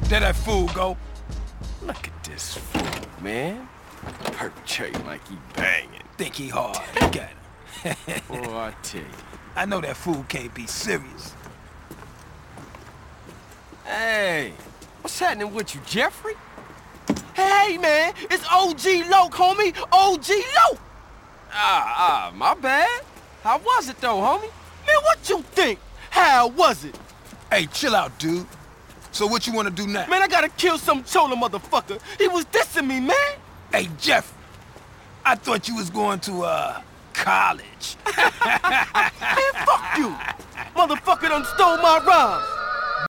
There that fool go. Look at this fool, man. Perpetrating like he banging. Think he hard. You got him. Boy, I tell you. I know that fool can't be serious. Hey, what's happening with you, Jeffrey? Hey, man, it's OG Loc, homie. OG Loc. My bad. How was it, though, homie? Man, what you think? How was it? Hey, chill out, dude. So what you want to do now? Man, I gotta kill some chola motherfucker. He was dissing me, man. Hey, Jeff, I thought you was going to, college. Man, fuck you. Motherfucker done stole my rhyme.